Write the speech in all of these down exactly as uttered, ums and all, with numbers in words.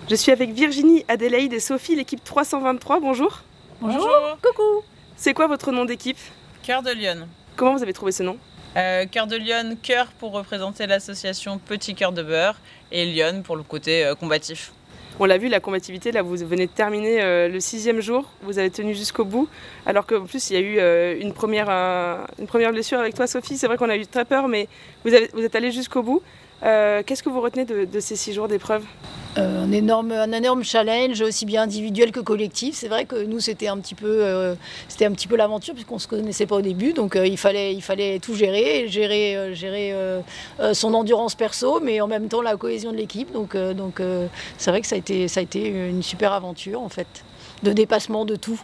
Je suis avec Virginie, Adélaïde et Sophie, l'équipe trois cent vingt-trois. Bonjour. Bonjour. Bonjour. Coucou. C'est quoi votre nom d'équipe? Cœur de Lyon. Comment vous avez trouvé ce nom? euh, Cœur de Lyon, cœur pour représenter l'association Petit Cœur de Beurre et Lyon pour le côté euh, combatif. On l'a vu, la combativité, là vous venez de terminer euh, le sixième jour, vous avez tenu jusqu'au bout, alors qu'en plus il y a eu euh, une, première, euh, une première blessure avec toi Sophie, c'est vrai qu'on a eu très peur, mais vous, avez, vous êtes allée jusqu'au bout. Euh, Qu'est-ce que vous retenez de, de ces six jours d'épreuve? Euh, un, énorme, un énorme challenge, aussi bien individuel que collectif. C'est vrai que nous, c'était un petit peu, euh, c'était un petit peu l'aventure, puisqu'on ne se connaissait pas au début. Donc euh, il, fallait, il fallait tout gérer, gérer, euh, gérer euh, euh, son endurance perso, mais en même temps la cohésion de l'équipe. Donc, euh, donc euh, c'est vrai que ça a, été, ça a été une super aventure, en fait, de dépassement de tout.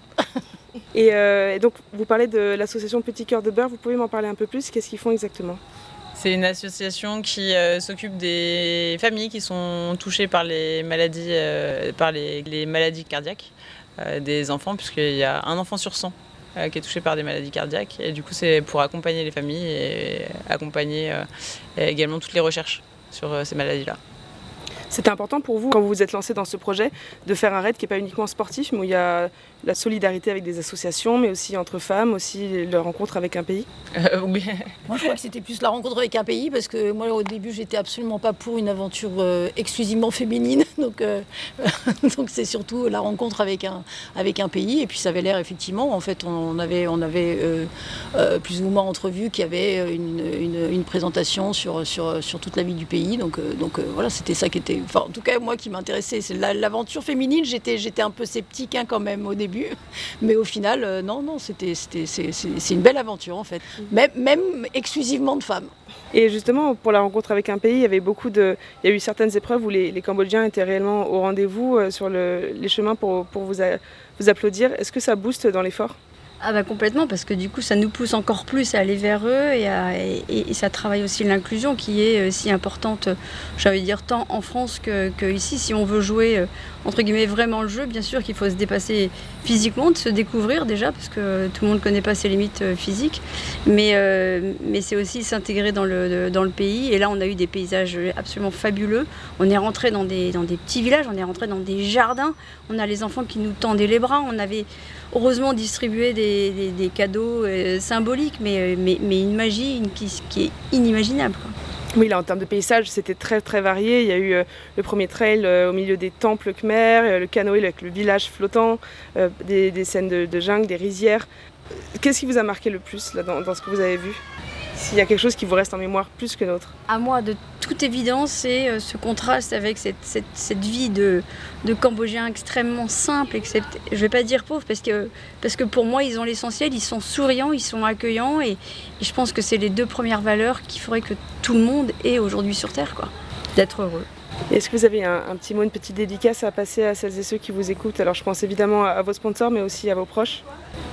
Et, euh, et donc, vous parlez de l'association Petit Cœur de Beurre, vous pouvez m'en parler un peu plus? Qu'est-ce qu'ils font exactement? C'est une association qui euh, s'occupe des familles qui sont touchées par les maladies, euh, par les, les maladies cardiaques euh, des enfants, puisqu'il y a un enfant sur cent euh, qui est touché par des maladies cardiaques. Et du coup, c'est pour accompagner les familles et accompagner euh, et également toutes les recherches sur euh, ces maladies-là. C'était important pour vous, quand vous vous êtes lancé dans ce projet, de faire un raid qui n'est pas uniquement sportif, mais où il y a la solidarité avec des associations, mais aussi entre femmes, aussi la rencontre avec un pays? euh, oui. Moi, je crois que c'était plus la rencontre avec un pays, parce que moi, au début, j'étais absolument pas pour une aventure euh, exclusivement féminine. Donc, euh, donc c'est surtout la rencontre avec un, avec un pays. Et puis, ça avait l'air, effectivement, en fait, on avait, on avait euh, euh, plus ou moins entrevu qu'il y avait une, une, une présentation sur, sur, sur toute la vie du pays. Donc, euh, donc euh, voilà, c'était ça qui était... Enfin, en tout cas, moi qui m'intéressait, c'est l'aventure féminine. J'étais, j'étais un peu sceptique hein, quand même au début, mais au final, euh, non, non, c'était, c'était, c'est, c'est, c'est une belle aventure en fait, même, même exclusivement de femmes. Et justement, pour la rencontre avec un pays, il y avait beaucoup de, il y a eu certaines épreuves où les, les Cambodgiens étaient réellement au rendez-vous euh, sur le, les chemins pour, pour vous, a, vous applaudir. Est-ce que ça booste dans l'effort? Ah bah complètement, parce que du coup ça nous pousse encore plus à aller vers eux et, à, et, et ça travaille aussi l'inclusion qui est si importante, j'ai envie de dire, tant en France que, que ici. Si on veut jouer entre guillemets vraiment le jeu, bien sûr qu'il faut se dépasser physiquement, de se découvrir déjà, parce que tout le monde ne connaît pas ses limites physiques, mais, euh, mais c'est aussi s'intégrer dans le, dans le pays. Et là on a eu des paysages absolument fabuleux, on est rentré dans des, dans des petits villages, on est rentré dans des jardins, on a les enfants qui nous tendaient les bras, on avait heureusement distribué des, des, des cadeaux euh, symboliques, mais, mais, mais une magie une, qui, qui est inimaginable, quoi. Oui, là en termes de paysage, c'était très très varié. Il y a eu euh, le premier trail euh, au milieu des temples khmers, euh, le canoë avec le village flottant, euh, des, des scènes de, de jungle, des rizières. Qu'est-ce qui vous a marqué le plus là, dans, dans ce que vous avez vu? S'il y a quelque chose qui vous reste en mémoire plus que d'autres? À moi, de toute évidence, c'est euh, ce contraste avec cette, cette, cette vie de, de Cambodgiens extrêmement simple, except, je ne vais pas dire pauvre, parce que, parce que pour moi, ils ont l'essentiel, ils sont souriants, ils sont accueillants, et, et je pense que c'est les deux premières valeurs qu'il faudrait que tout le monde ait aujourd'hui sur Terre, quoi. D'être heureux. Est-ce que vous avez un, un petit mot, une petite dédicace à passer à celles et ceux qui vous écoutent? Alors je pense évidemment à, à vos sponsors, mais aussi à vos proches.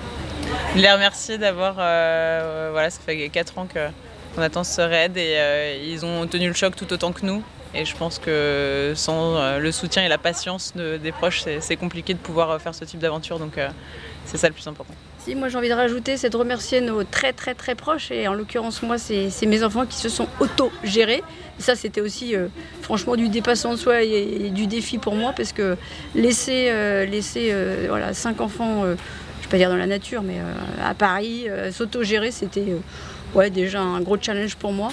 Les remercier d'avoir, euh, voilà, ça fait quatre ans qu'on attend ce raid et euh, ils ont tenu le choc tout autant que nous. Et je pense que sans euh, le soutien et la patience de, des proches, c'est compliqué de pouvoir faire ce type d'aventure. Donc euh, c'est ça le plus important. Si, moi j'ai envie de rajouter, c'est de remercier nos très très très proches. Et en l'occurrence, moi, c'est mes enfants qui se sont auto-gérés. Et ça, c'était aussi euh, franchement du dépassement de soi et, et du défi pour moi. Parce que laisser, euh, laisser euh, voilà, cinq enfants... Euh, je ne vais pas dire dans la nature, mais euh, à Paris, euh, s'auto-gérer, c'était euh, ouais, déjà un gros challenge pour moi.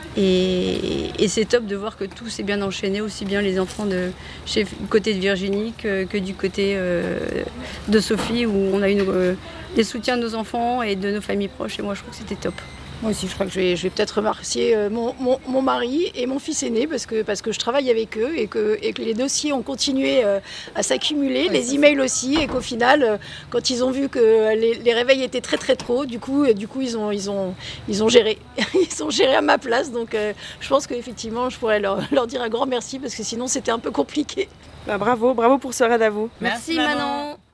Et, et c'est top de voir que tout s'est bien enchaîné, aussi bien les enfants de, chez, du côté de Virginie que, que du côté euh, de Sophie, où on a eu nos, euh, des soutiens de nos enfants et de nos familles proches. Et moi, je trouve que c'était top. Moi aussi, je crois que je vais, je vais peut-être remercier mon, mon, mon mari et mon fils aîné parce que, parce que je travaille avec eux et que, et que les dossiers ont continué à s'accumuler, ouais, les emails aussi, et qu'au final, quand ils ont vu que les, les réveils étaient très très trop, du coup, du coup ils, ont, ils, ont, ils ont géré. Ils ont géré à ma place. Donc euh, je pense qu'effectivement, je pourrais leur, leur dire un grand merci parce que sinon, c'était un peu compliqué. Bah, bravo, bravo pour ce raid à vous. Merci, Merci Manon.